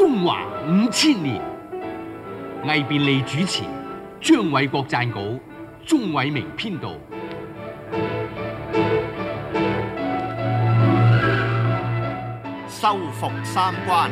中華5000年，魏便利主持，張偉國撰稿，鍾偉明編導。 收復三關。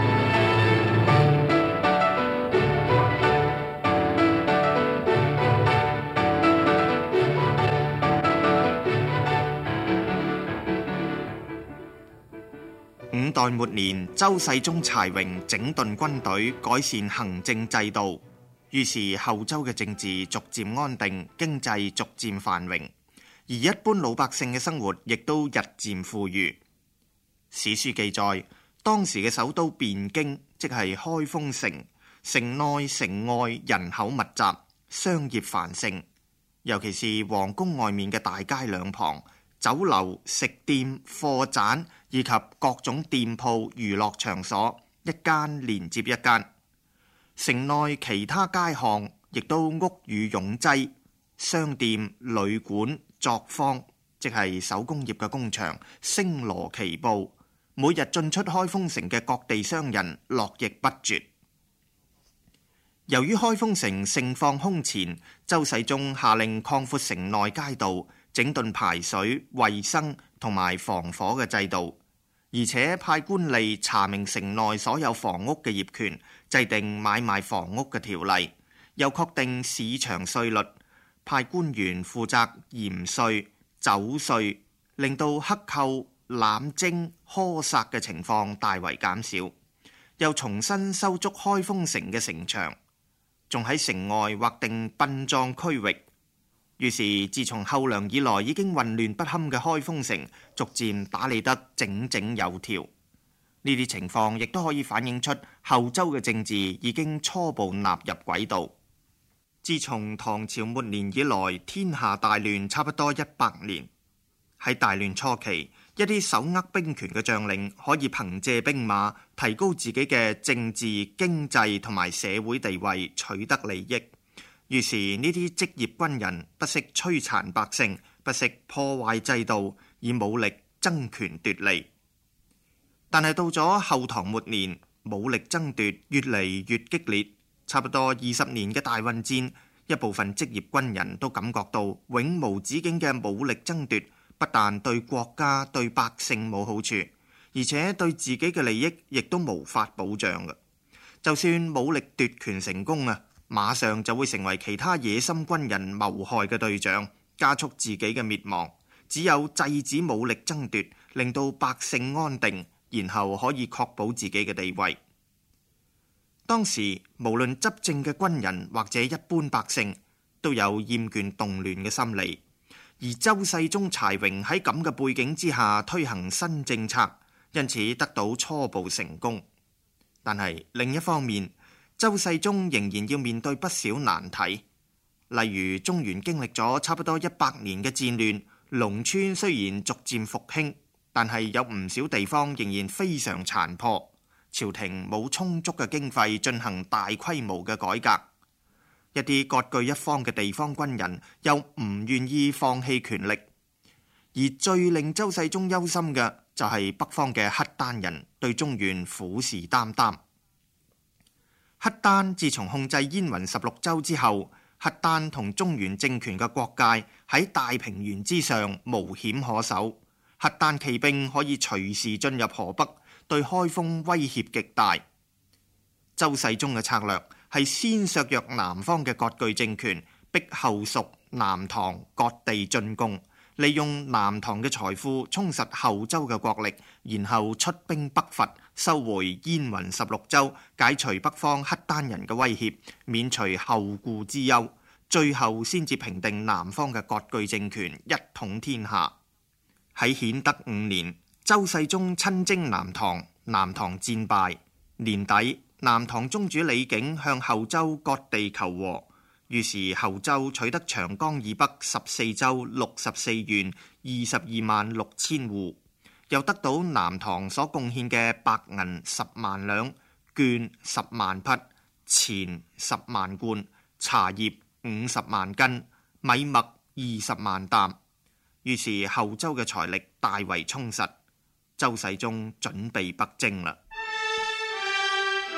五代末年，周世宗柴榮整頓軍隊，改善行政制度，於是後周嘅政治逐漸安定，經濟逐漸繁榮，而一般老百姓嘅生活亦都日漸富裕。史書記載，當時嘅首都汴京，即係開封城，城內城外人口密集，商業繁盛，尤其是皇宮外面嘅大街兩旁，酒樓、食店、貨棧以及各種店鋪、娛樂場所，一間連接一間。城內其他街巷亦都屋宇擁擠，商店、旅館、作坊，即係手工業嘅工場，星羅棋布。每日進出開封城嘅各地商人絡繹不絕。由於開封城盛況空前，周世宗下令擴闊城內街道，整頓排水、衛生同埋防火嘅制度，而且派官吏查明城內所有房屋嘅業權，制定買賣房屋嘅條例，又確定市場稅率，派官員負責鹽稅、酒稅，令到克扣、濫徵、苛殺嘅情況大為減少，又重新修築開封城嘅城牆，仲喺城外劃定殯葬區域。於是自從後梁以來已經混亂不堪嘅開封城，逐漸打理得井井有條。呢啲情況亦都可以反映出後周嘅政治已經初步納入軌道。自從唐朝末年以來，天下大亂差不多100年。喺大亂初期，一啲手握兵權嘅將領可以憑借兵馬提高自己嘅政治、經濟同埋社會地位，取得利益。於是呢啲職業軍人不惜摧殘百姓，不惜破壞制度，以武力爭權奪利。但係到咗後唐末年，武力爭奪越嚟越激烈，差不多20年嘅大混戰，一部分職業軍人都感覺到永無止境嘅武力爭奪不但對國家對百姓冇好處，而且對自己嘅利益亦都無法保障嘅。就算武力奪權成功啊，馬上就會成為其他野心軍人謀害嘅對象，加速自己嘅滅亡。只有制止武力爭奪，令到百姓安定，然後可以確保自己嘅地位。當時無論執政嘅軍人或者一般百姓，都有厭倦動亂嘅心理。而周世宗柴榮喺咁嘅背景之下推行新政策，因此得到初步成功。但係另一方面，周世宗仍然要面對不少難題。例如中原經歷咗差不多100年嘅戰亂，農村雖然逐漸復興，但係有唔少地方仍然非常殘破，朝廷冇充足嘅經費進行大規模嘅改革。一啲割據一方嘅地方軍人又唔願意放棄權力，而最令周世宗憂心嘅就係北方嘅契丹人對中原虎視眈眈。契丹自從控制燕雲16州之後，契丹同中原政權嘅國界喺大平原之上無險可守，契丹騎兵可以隨時進入河北，對開封威脅極大。周世宗嘅策略係先削弱南方嘅割據政權，逼後蜀、南唐割地進貢，利用南唐嘅財富充實後周嘅國力，然後出兵北伐，收回燕雲16州，解除北方契丹人嘅威脅，免除後顧之憂，最後先至平定南方嘅割據政權，一統天下。喺顯德5年，周世宗親征南唐，南唐戰敗，年底南唐宗主李景向後周割地求和，於是後周取得長江以北14州64縣22萬6千戶，又得到南唐所貢獻嘅白銀10萬兩、絹10萬匹、錢10萬貫、茶葉50萬斤、米麥20萬擔。於是後周嘅財力大為充實，周世宗準備北征啦。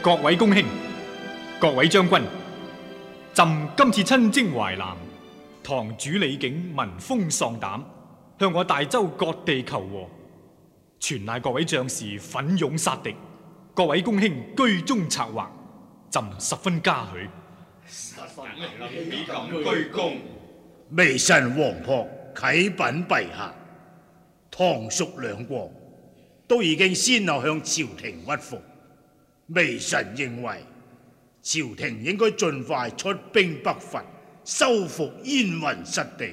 各位公卿、各位將軍，朕今次親征淮南，堂主李景聞風喪膽，向我大周各地求和，全賴各位將士奮勇殺敵，各位公卿居中策劃，朕十分嘉許。 幾咁居功？ 微臣黃樸啟稟陛下，唐蜀兩國都已經先後向朝廷屈服，微臣認為朝廷應該盡快出兵北伐，收復燕雲失地。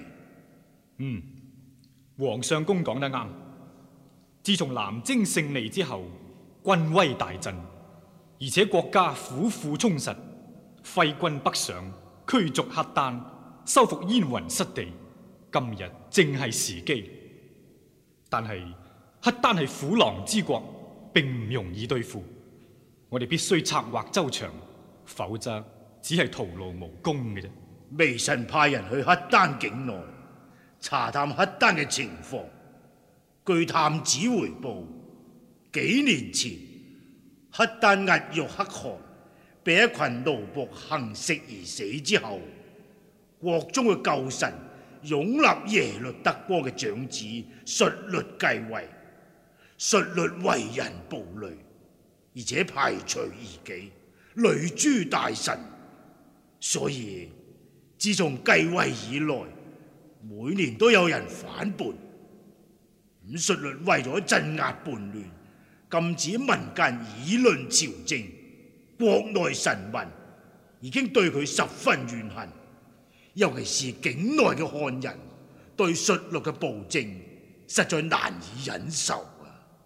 皇上公講得啱。自從南征勝利之後，軍威大振，而且國家府庫充實，揮軍北上，驅逐黑丹，收復燕雲失地，今日正係時機。但係黑丹係虎狼之國，並唔容易對付，我哋必須策劃周詳，否則只係徒勞無功嘅啫。 微臣派人去黑丹境內查探黑丹嘅情況，據探子回報，幾年前黑丹壓肉可汗被一群奴僕行食而死之後，國中嘅舊臣擁立耶律德光嘅長子述律繼位。述律為人暴戾，而且排除異己，累誅大臣，所以自從繼位以來，每年都有人反叛。述律為咗鎮壓叛亂，禁止民間議論朝政，國內臣民已經對佢十分怨恨，尤其是境內嘅漢人對述律嘅暴政實在難以忍受啊！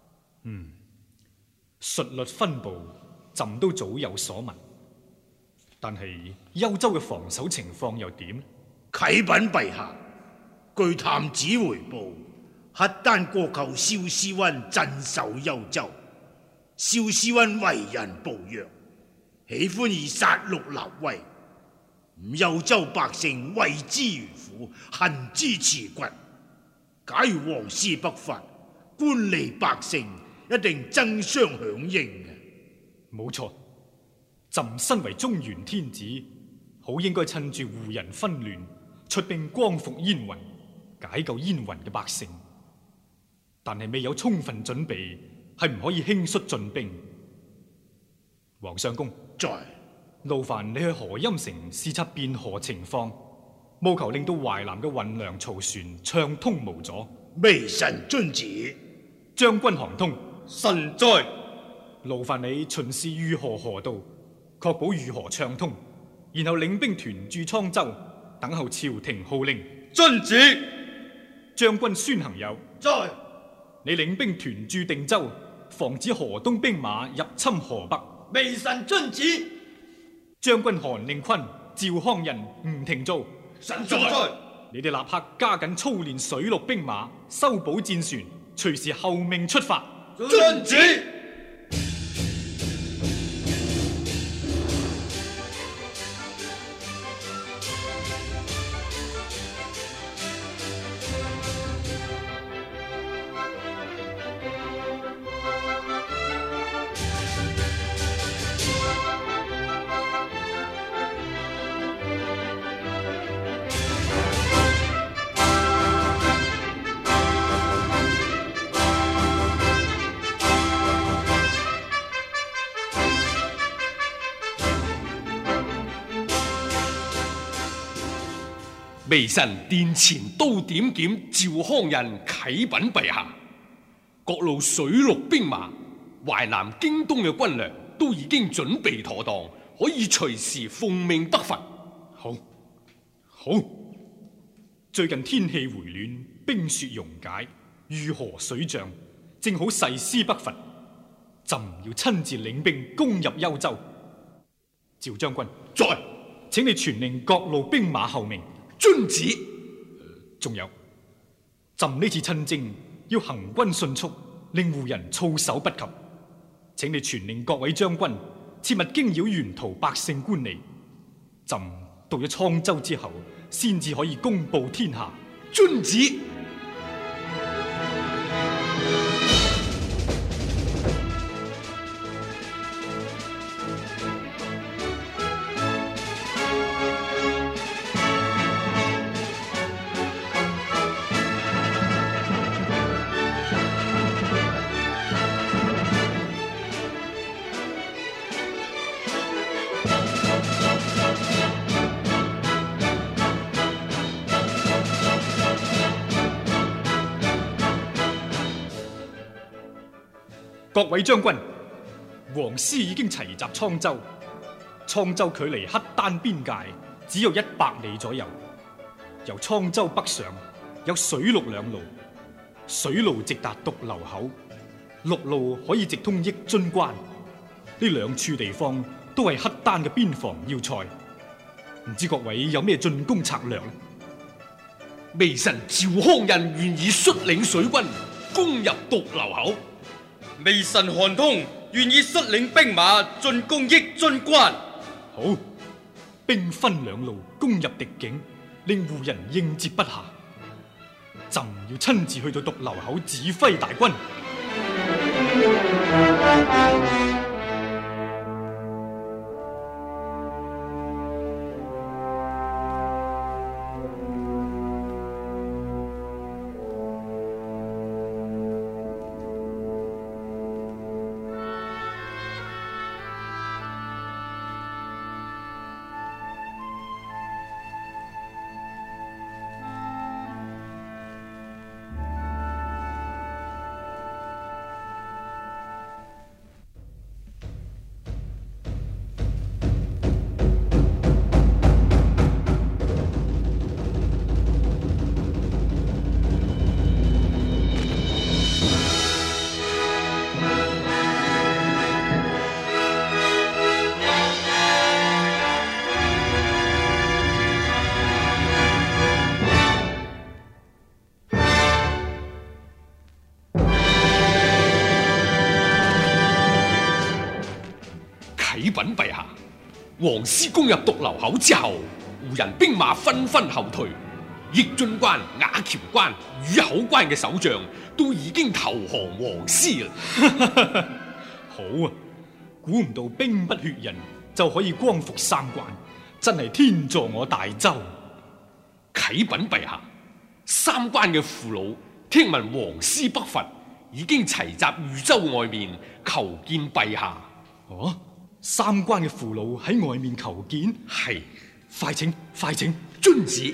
述律分部，朕都早有所聞，但係幽州嘅防守情況又點呢？ 啟稟陛下，據探子回報，黑丹國舅蕭思溫鎮守幽州。蕭思溫為人暴虐，喜歡以殺戮立威，幽州百姓為之如虎，恨之刺骨。假如王師北伐，官吏百姓一定爭相響應嘅。 冇錯，朕身為中原天子，好應該趁住胡人紛亂，出兵光復燕雲，解救燕雲嘅百姓。但係未有充分準備，係唔可以輕率進兵。皇上公， 在勞煩你去河陰城視察汴河情況，務求令到淮南嘅運糧漕船暢通無阻。 微臣遵旨。 將軍韓通， 臣在。 勞煩你巡視御河河道，確保御河暢通，然後領兵屯駐滄州，等候朝廷號令。 遵旨。 將軍孫行友， 在。 你領兵屯駐定州，防止河東兵馬入侵河北。 微臣遵旨。 將軍韓令坤、趙匡胤、吳廷祚， 臣在。 你哋立刻加緊操練水陸兵馬，修補戰船，隨時候命出發。 遵旨。 微臣殿前都點檢趙匡胤啟稟陛下，各路水陸兵馬、淮南、京東嘅軍糧都已經準備妥當，可以隨時奉命北伐。 好，最近天氣回暖，冰雪溶解，御河水漲，正好誓師北伐。朕要親自領兵攻入幽州。趙將軍， 在。 請你傳令各路兵馬候命。 遵旨。 仲有，朕呢次親征要行軍迅速，令胡人措手不及。請你傳令各位將軍切勿驚擾沿途百姓官吏。朕到咗滄州之後，先至可以公布天下。 遵旨。 各位將軍，王師已經齊集滄州。滄州距離黑丹邊界只有100里左右。由滄州北上有水陸兩路，水路直達獨流口，陸路可以直通益津關。呢兩處地方都係黑丹嘅邊防要塞。唔知各位有咩進攻策略呢？ 微臣趙匡胤願意率領水軍攻入獨流口。 微臣韓通願意率領兵馬進攻益津關。 好，兵分兩路攻入敵境，令胡人應接不暇。朕要親自去到獨流口指揮大軍。 啟稟陛下，王師攻入獨流口之後，胡人兵馬紛紛後退，益津關、瓦橋關、禹口關嘅守將都已經投降王師啦。 好啊，估唔到兵不血刃就可以光復三關，真係天助我大周。 啟稟陛下，三關嘅父老聽聞王師北伐，已經齊集豫州外面求見陛下。 哦，三關嘅父老喺外面求見？ 係， 快請，快請， 遵旨。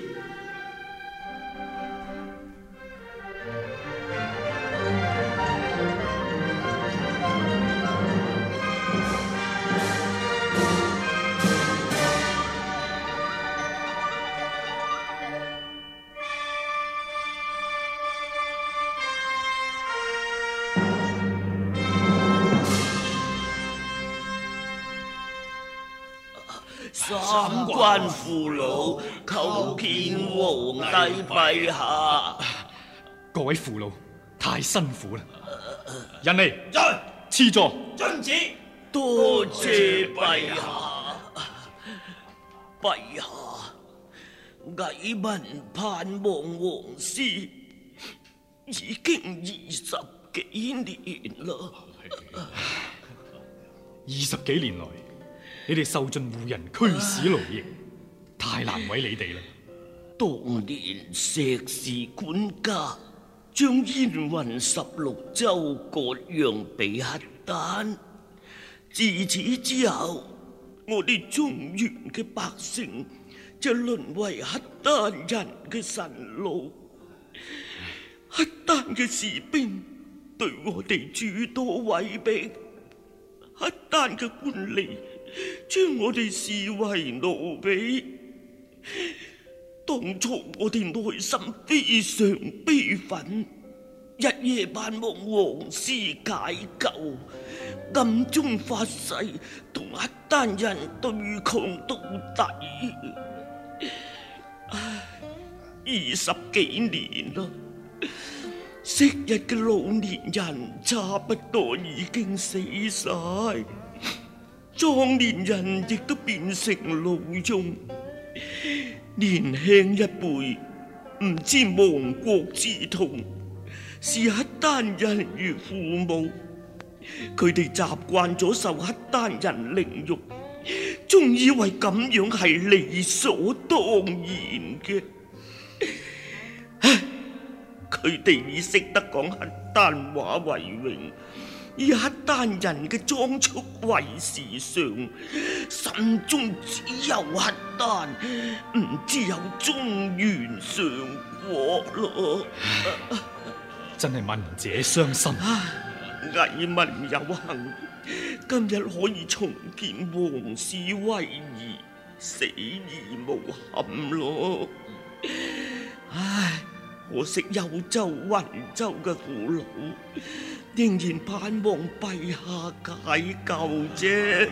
三關父老求見皇帝陛下。 各位父老太辛苦啦，人嚟，賜座。 遵旨。 多謝陛下。陛下，蟻民盼望王師已經20幾年啦。 20幾年來，你哋受盡胡人驅使勞役，太難為你哋啦。 當年石氏管家將燕雲16州割讓俾黑丹，自此之後，我哋中原嘅百姓就淪為黑丹人嘅臣奴。黑丹嘅士兵對我哋諸多威逼，黑丹嘅官吏將我哋視為奴婢。當初我哋內心非常悲憤，日夜盼望王師解救，暗中發誓同黑丹人對抗到底。20幾年啦，昔日嘅老年人差不多已經死晒，壯年人亦都變成老翁，年輕一輩唔知亡國之痛，視黑丹人如父母，佢哋習慣咗受黑丹人凌辱，仲以為咁樣係理所當然嘅。佢哋以識得講黑丹話為榮，以黑丹人嘅裝束為時尚，心中只有黑丹，唔知有中原上國咯。 真係聞者傷心。 藝文有幸，今日可以重見皇室威儀，死而無憾咯。唉，可惜幽州、雲州嘅父老仍然盼望陛下解救啫。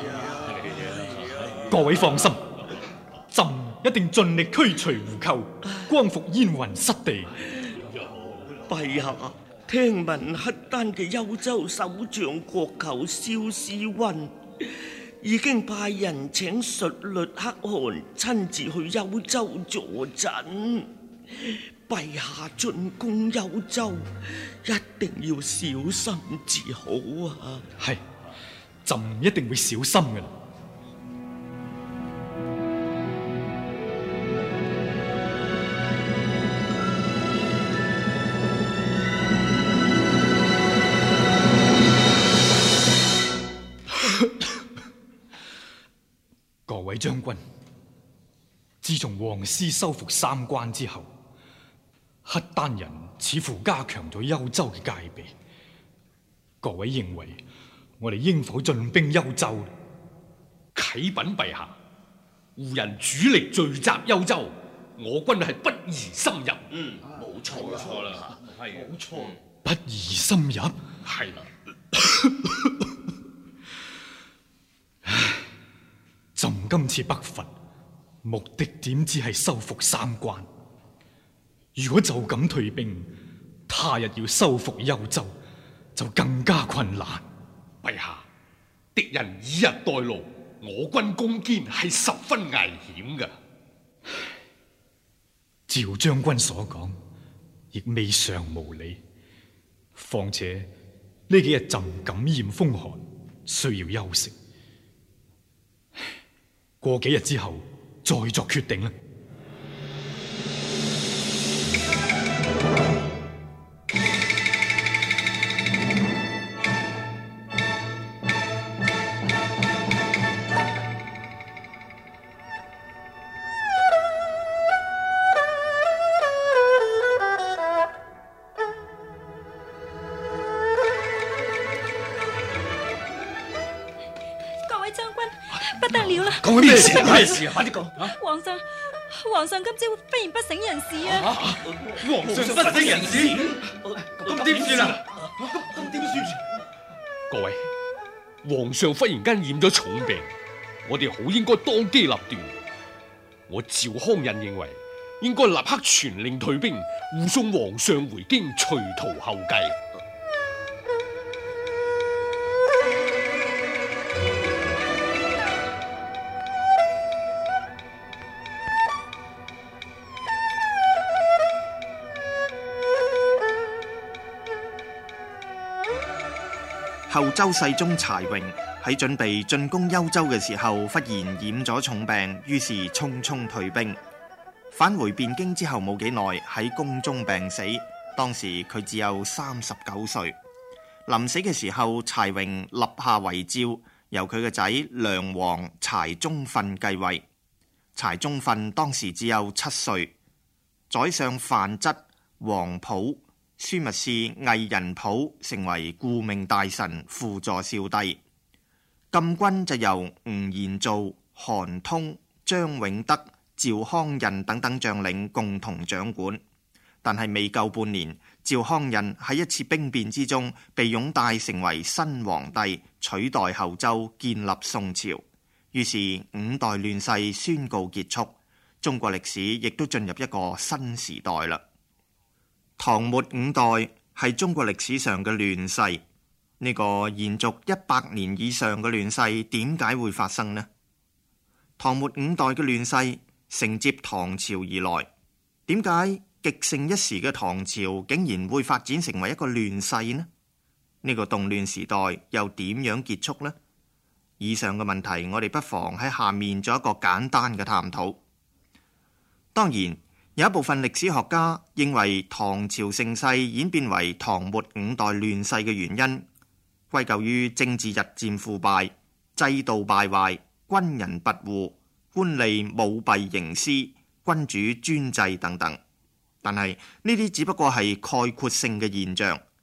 各位放心，朕一定盡力驅除狐寇，光復燕雲失地。 陛下，聽聞黑丹嘅幽州首長國舅蕭思溫已經派人請述律可汗親自去幽州助陣。陛下進攻幽州，一定要小心至好啊！ 係，朕一定會小心嘅。各位將軍，自從王師收復三關之後，黑丹人似乎加強咗幽州嘅戒備。各位認為我哋應否進兵幽州？ 啟稟陛下，胡人主力聚集幽州，我軍係不宜深入。 冇錯啦， 係冇錯。 不宜深入， 係啦。 朕今次北伐，目的點只係收復三關。如果就咁退兵，他日要收復幽州，就更加困難。 陛下，敵人以逸待勞，我軍攻堅係十分危險㗎。 趙將軍所講，亦未嘗無理。況且呢幾日朕感染風寒，需要休息。過幾日之後再作決定啦。 不得了啦！ 講咩事？ 咩事啊？快啲講！ 皇上今朝忽然不省人事啊！ 皇上不省人事，咁點算啊？咁點算？ 各位，皇上忽然間染咗重病，我哋好應該當機立斷。我趙匡胤認為，應該立刻傳令退兵，護送皇上回京，隨途後繼。 後周世宗柴榮喺準備進攻幽州嘅時候，忽然染咗重病，於是匆匆退兵。返回汴京之後冇幾耐，喺宮中病死。當時佢只有39歲。臨死嘅時候，柴榮立下遺詔，由佢嘅仔梁王柴宗訓繼位。柴宗訓當時只有7歲。宰相范質、皇甫、樞密使魏仁溥成為顧命大臣，輔助少帝。禁軍就由吳延造、韓通、張永德、趙匡胤等等將領共同掌管。但係未夠半年，趙匡胤喺一次兵變之中被擁戴成為新皇帝，取代後周，建立宋朝。於是5代亂世宣告結束，中國歷史亦都進入一個新時代啦。唐末5代係中國歷史上嘅亂世，呢個延續100年以上嘅亂世點解會發生呢？唐末5代嘅亂世承接唐朝而來，點解極盛一時嘅唐朝竟然會發展成為一個亂世呢？呢個動亂時代又點樣結束呢？以上嘅問題我哋不妨喺下面做一個簡單嘅探討。當然，有一部分歷史學家認為唐朝盛世演變為唐末5代亂世嘅原因，歸咎於政治日漸腐敗、制度敗壞、軍人跋扈、官吏舞弊營私、君主專制等等。但係呢啲只不過係概括性嘅現象，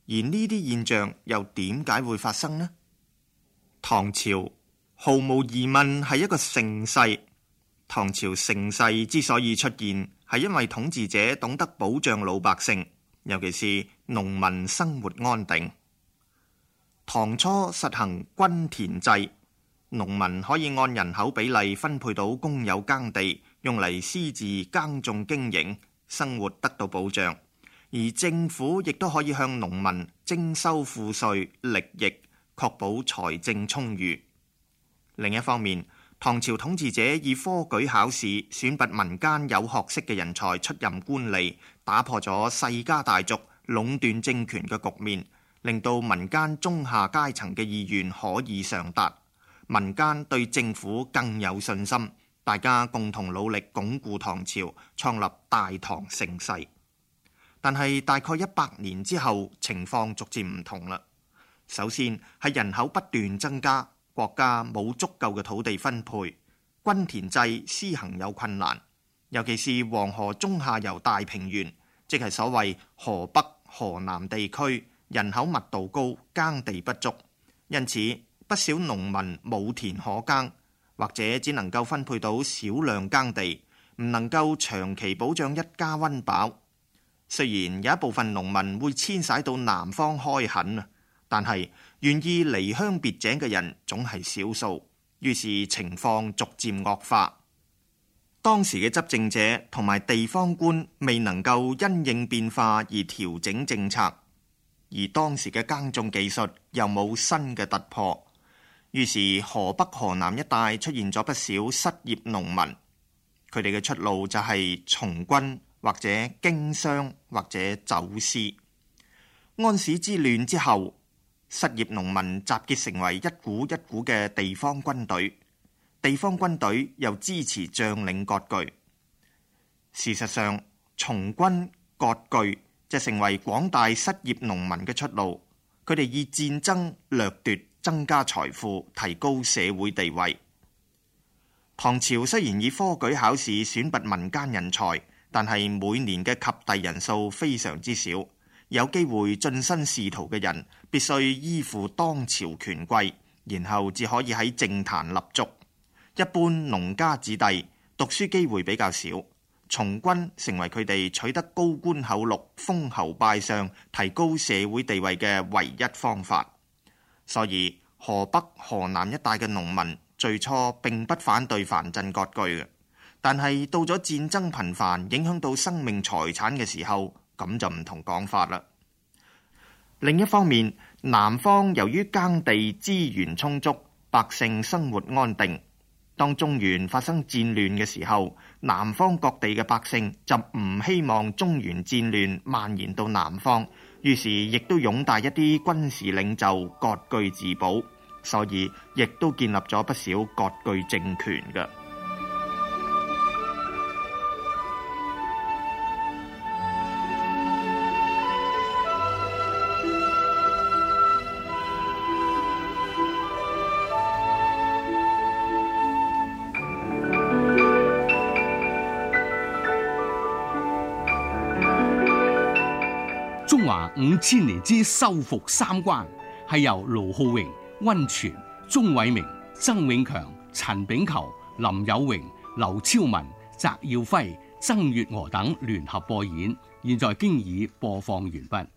而呢啲現象又點解會發生呢？唐朝毫無疑問係一個盛世。唐朝盛世之所以出現，係因為統治者懂得保障老百姓，尤其是農民生活安定。唐初實行均田制，農民可以按人口比例分配到公有耕地，用嚟私自耕種經營，生活得到保障。而政府亦都可以向農民徵收賦稅、力役，確保財政充裕。另一方面，唐朝統治者以科舉考試選拔民間有學識嘅人才出任官吏，打破咗世家大族壟斷政權嘅局面，令到民間中下階層嘅意願可以上達，民間對政府更有信心，大家共同努力鞏固唐朝，創立大唐盛世。但係大概100年之後，情況逐漸唔同啦。首先係人口不斷增加，國家冇足夠嘅土地分配，均田制施行有困難，尤其是黃河中下游大平原，即係所謂河北、河南地區，人口密度高，耕地不足，因此不少農民冇田可耕，或者只能夠分配到少量耕地，唔能夠長期保障一家溫飽。雖然有一部分農民會遷徙到南方開墾啊，但係願意離鄉別井嘅人總係少數，於是情況逐漸惡化。當時嘅執政者同埋地方官未能夠因應變化而調整政策，而當時嘅耕種技術又冇新嘅突破，於是河北、河南一帶出現咗不少失業農民，佢哋嘅出路就係從軍或者經商或者走私。安史之亂之後，失業農民集結成為一股一股嘅地方軍隊，地方軍隊又支持將領割據。事實上，從軍割據就成為廣大失業農民嘅出路。佢哋以戰爭掠奪增加財富，提高社會地位。唐朝雖然以科舉考試選拔民間人才，但係每年嘅及第人數非常之少，有機會晉身仕途嘅人必須依附當朝權貴，然後至可以喺政壇立足。一般農家子弟讀書機會比較少，從軍成為佢哋取得高官厚祿、封侯拜相、提高社會地位嘅唯一方法。所以河北、河南一帶嘅農民最初並不反對藩鎮割據嘅，但係到咗戰爭頻繁，影響到生命財產嘅時候，咁就唔同講法啦。另一方面，南方由於耕地資源充足，百姓生活安定。當中原發生戰亂嘅時候，南方各地嘅百姓就唔希望中原戰亂蔓延到南方，於是亦都擁戴一啲軍事領袖割據自保，所以亦都建立咗不少割據政權嘅。 中華5000年之收復三關，係由盧浩榮、溫泉、鍾偉明、曾永強、陳炳球、林有榮、劉超文、翟耀輝、曾月娥等聯合播演，現在經已播放完畢。